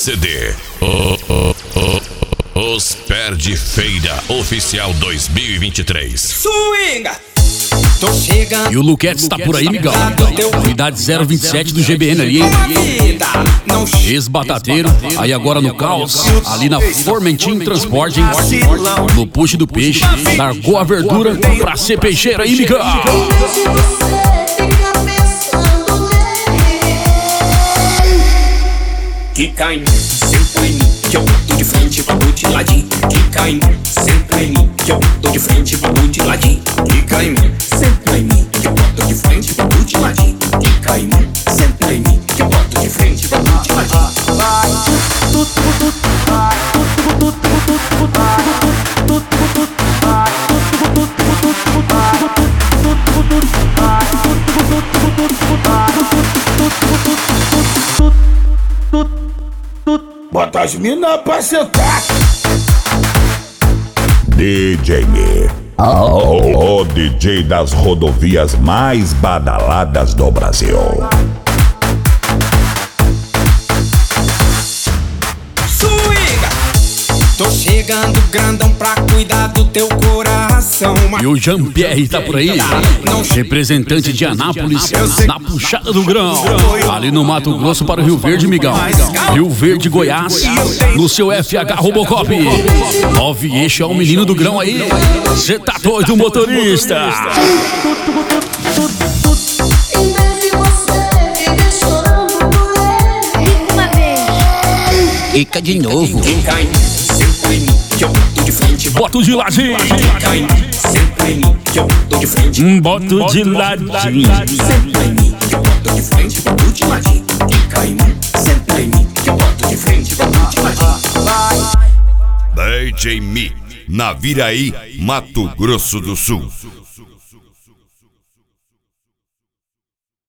CD. Os Perde Feira Oficial 2023. Swinga! Tô chegando. E o Luquete tá por aí, migão. Unidade 027 do GBN ali, hein? Ex-batateiro, aí agora no Caos, ali na Formentinho Transporte, hein? No push do peixe, largou a verdura pra ser peixeiro aí, migão. Quica em mim, senta em mim, que eu tô de frente pra tu de ladinho. Quica em mim, senta em mim, que eu tô de frente pra tu de ladinho. Quica em mim, senta em mim, que eu tô de frente pra tu de ladinho. Quica em mim, senta em mim, que eu tô de frente pra tu de ladinho. Bota as mina pra sentar. DJ Me, o DJ das rodovias mais badaladas do Brasil. Swinga! Tô chegando grandão pra cuidar do teu coração. E o Jean-Pierre tá por aí, representante de Anápolis, na puxada do grão, ali no Mato Grosso para o Rio Verde, migão. Rio Verde, Goiás, no seu FH Robocop. 9 eixo é o menino do grão aí. Cê tá doido, motorista? Fica de novo. Quica em mim, senta em mim, que eu tô de frente. Boto de ladinho. Quica em mim, senta em mim, que eu tô de frente. Boto de ladinho. Senta em mim, que eu boto de frente pra tu de ladinho. Quica em mim, senta em mim, que eu boto de frente pra tu de ladinho. DJ Me, na Viraí, Mato Grosso do Sul.